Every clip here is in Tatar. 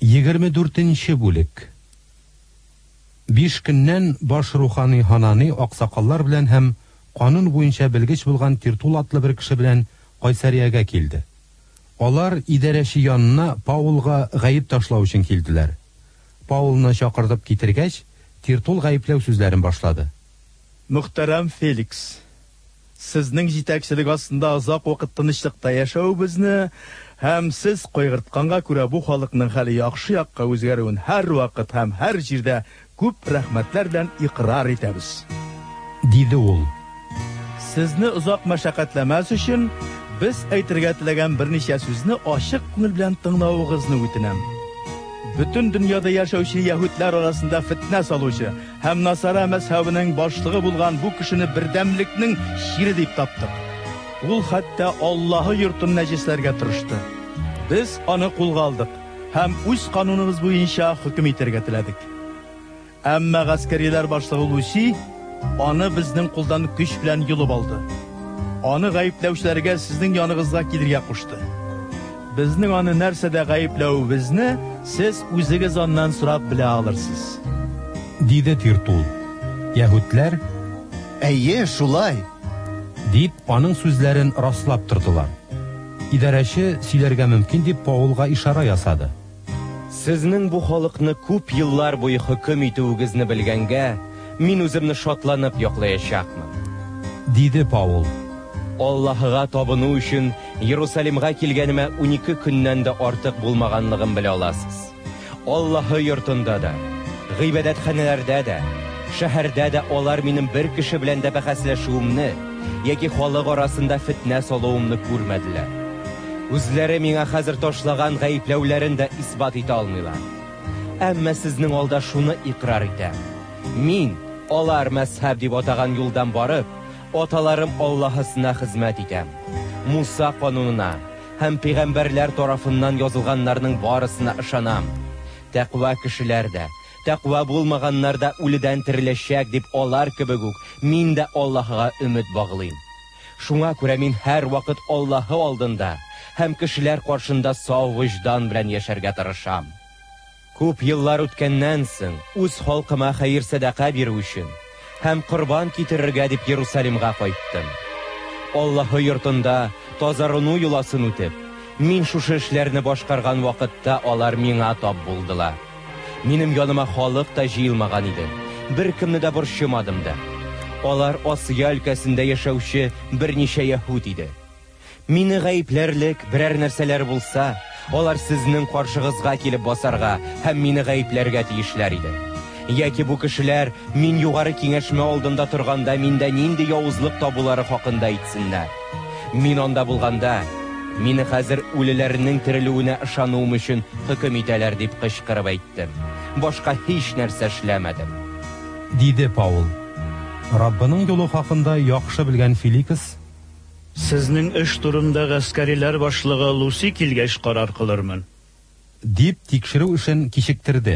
24-нче бүлек. 5 көннән баш рухани Ханани аксакаллар белән һәм канун буенча белгеч булган Тиртул атлы бер кеше белән Кайсариягә килде. Алар идарәче янына Паулга гаип ташлау өчен килделәр. Паулны чакыртып китергәч, Тиртул гаипләү сүзләрен башлады. Мөхтәрәм Феликс, сезнең җитәкчелек астында озак вакыт тынычлыкта яшәүебезне һәм сез кайгыртканга күрә бу халыкның хәле яхшы якка үзгәрүен һәр вакыт һәм һәр җирдә күп рәхмәтләр белән иqrar итәбез. Диде ул. Сезне озак мәшәкатьләмәс өчен без әйтергә теләгән берничә сүзне ачык күңел белән тыңлавыгызны үтенәм. Бүтән дөньяда яшәүче яһүдләр арасында фитнә салучы һәм Насара мәзһәбенең башлыгы булган бу кешене бердәмлекнең шире дип таптык. Ул хәтта Аллаһы йортын нәҗисләргә тырышты. Без аны кулга алдык һәм үз кануныбыз буенча хөкем итәргә теләдек. Әмма гаскәриләр башлыгы Луси аны безнең кулдан көч белән юлып алды. Аны гаипләүчеләргә сезнең яныгызга килергә кушты. Безнең аны нәрсәдә гаипләүебезне сез үзегез аннан сорап белә алырсыз. Диде Тиртул. Яһүдләр, әйе, шулай, дип аның сүзләрен раслап тордылар. Идарәче сөйләргә мөмкин дип Паулга ишара ясады. Сезнең бу халыкны күп еллар буе хөкем итүегезне белгәнгә, мин үземне шатланып яклаячакмын. Диде Паул. Аллаһыга табыну өчен Иерусалимга килгәнемә 12 көннән дә артык булмаганлыгын белә аласыз. Аллаһы йортында да, гыйбадәтханәләрдә дә, шәһәрдә дә алар минем бер кеше белән дә бәхәсләшүемне яки халык арасында фитнә салуымны күрмәделәр. Үзләре миңа хәзер ташлаган гаипләүләрен дә исбат итә алмыйлар. Әмма сезнең алда шуны иqrar итәм. Мин алар мәзһәб дип атаган юлдан барып, аталарым Аллаһысына хезмәт итәм. Муса канунына һәм пәйгамбәрләр тарафыннан язылганнарның барысына ышанам. Тәкъва кешеләр дә, тәкъва булмаганнар да үледән тереләчәк дип алар кебек үк мин дә Аллаһыга өмет баглыйм. Шуңа күрә мин һәр вакыт Аллаһы алдында һәм кешеләр каршында сау вөҗдан белән яшәргә тырышам. Күп еллар үткәннән соң үз халкыма хәер садака бирү өчен һәм корбан китерергә дип Иерусалимга кайттым. Аллаһы йортында тазарыну юласын үтеп, мин шушы эшләрне башкарган вакытта алар миңа тап булдылар. Минем яныма халык та җыелмаган иде. Бер кемне дә борчымадым да. Алар Асия өлкәсендә яшәүче берничә яһүд иде. Мине гаипләрлек берәр нәрсәләр булса, алар сезнең каршыгызга килеп басарга һәм мине гаипләргә тиешләр иде. Яки бу кешеләр мин югары киңәшмә алдында торганда миндә нинди явызлык табулары хакында әйтсеннәр. Мин анда булганда, мине хәзер үлеләрнең терелүенә ышануым өчен хөкем итәләр дип кычкырып әйттем. Башка һич нәрсә эшләмәдем. Диде Паул. Раббының юлы хакында яхшы белгән Феликс, сезнең эш турында гаскәриләр башлыгы Луси килгәч карар кылырмын, дип тикшерү эшен кичектерде.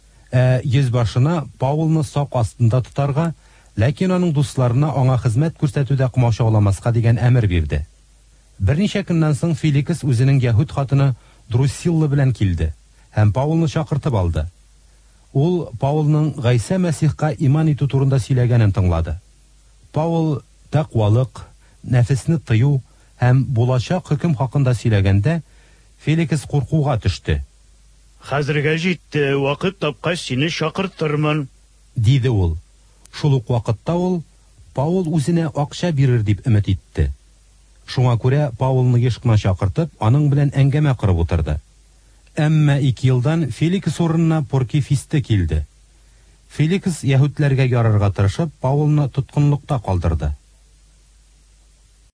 Йөзбашына Паулны сак астында тотарга, ләкин аның дусларына аңа хезмәт күрсәтүдә комачауламаска дигән әмер бирде. Берничә көннән соң Феликс үзенең яһүд хатыны Друсилла белән килде һәм Паулны чакыртып алды. Ул Паулның Гайса Мәсихка иман итү турында сөйләгәнен тыңлады. Паул тәкъвалык, нәфесне тыю һәм булачак хөкем хакында сөйләгәндә, Феликс куркуга төште. Хәзергә җитте, вакыт тапкач сине чакыртырмын, диде ул. Шул ук вакытта ул Паул үзенә акча бирер дип өмет итте. Шуңа күрә Паулны еш кына чакыртып, аның белән әңгәмә кырып утырды. Әмма 2 елдан Феликс урынына Поркий Фисты килде. Феликс яһүдләргә ярарга тырышып, Паулны тоткынлыкта калдырды.